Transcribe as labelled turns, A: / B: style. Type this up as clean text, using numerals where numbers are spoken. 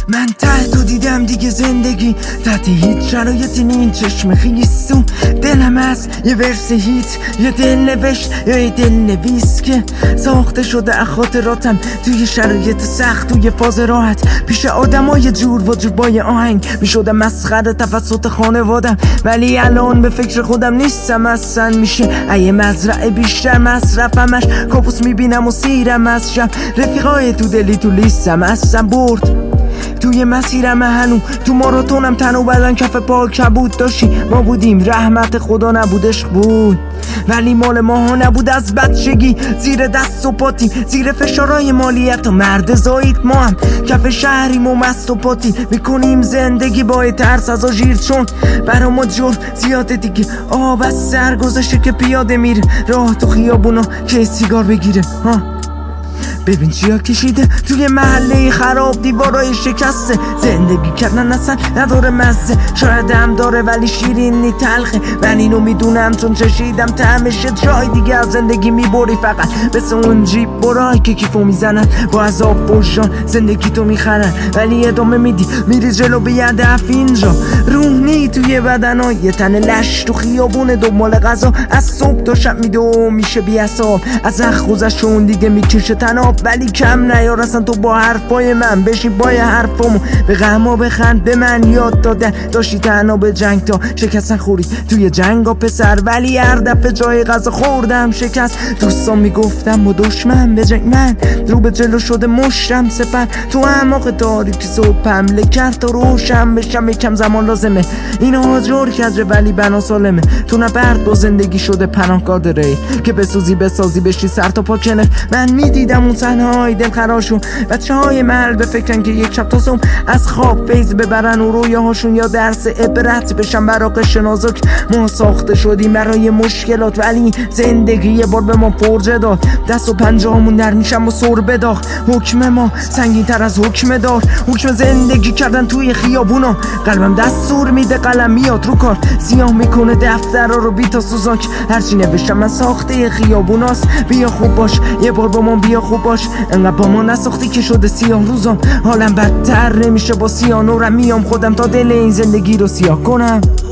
A: من ته تو دیدم دیگه زندگی تحت هیچ شرایطی نین چشم خیستون دلم هست یه ورس هیت یه دل نوشت یا یه دل نویس که ساخته شده از خاطراتم توی شرایط سخت توی فاز راحت پیش آدم های جور و جوربای آهنگ میشدم مسخره توسط خانوادم ولی الان به فکر خودم نیستم اصلا میشه ایه مزرعه بیشتر مصرفمش کابوس میبینم و سیرم از شب رفیقای تو دلی تو لیستم هستم برد توی مسیرم هنو تو ماراتونم تن و بدن کف پا کبود داشتی ما بودیم رحمت خدا نبود عشق بود ولی مال ماها نبود از بچگی زیر دست و پاتی زیر فشارهای مالیت و مرد زایید ما هم کف شهریم و مست و پاتی میکنیم زندگی با ترس از آژیر چون برا ما جور زیاده دیگه آب از سر گذاشته که پیاده میره راه تو خیابونا که سیگار بگیره ببین چیا کشیده توی محله خراب دیوارای شکسته زندگی کردن اصلا نداره مزه شاید هم داره ولی شیرینی تلخه من اینو میدونم چون چشیدم طعمش جای دیگه از زندگی میبری فقط مثل اون جیب برای که کیفو میزنن با عذاب بوشان زندگی تو میخرن ولی ادامه میدی میری جلو به یه هدف اینجا روحنی توی بدن یه تن لش تو خیابون دنبال غذا از صبح تا شب میده و میشه بی‌حساب از اخوزشون دیگه میکشه تناب ولی کم نیار اصلا تو با حرفای من بشین با حرفامو به غما بخند به من یاد دادن داشتی تنها به جنگ تا شکستن خوری توی جنگا پسر ولی هر دفعه جای غذا خوردم شکست دوستان میگفتم و دشمن به جنگ من رو به جلو شده مشتم سپر تو اعماق تاریکی صبح حمله کرد تا روشن بشم یکم زمان لازمه اینا جور کجه ولی بنا سالمه تو نبرد با زندگی شده پناهگاه داره که بسازی بشی سر تا پا کنه من میدیدم اون های دل خراشون بچه های محل به فکرن که یک شب تا صبح از خواب فیض ببرن و رویاهاشون یا درس عبرت بشن برا قش نازک ما ساخته شدیم برای مشکلات ولی زندگی یه بار به ما فرجه داد دست و پنجه‌هامون در میشم و سر بداخت حکم ما سنگین تر از حکم دار حکم زندگی کردن توی خیابونا قلبم دستور میده قلم میاد رو کار سیاه میکنه دفتر رو بی تا سوزاک هرچی نوشتم من ساخته خیابوناست بیا خوب باش یه بار با ما بیا خوب باش انقدر با ما نساختی که شده سیاه روزام حالم بدتر نمیشه با سیاه نورم میام خودم تا دل این زندگی رو سیاه کنم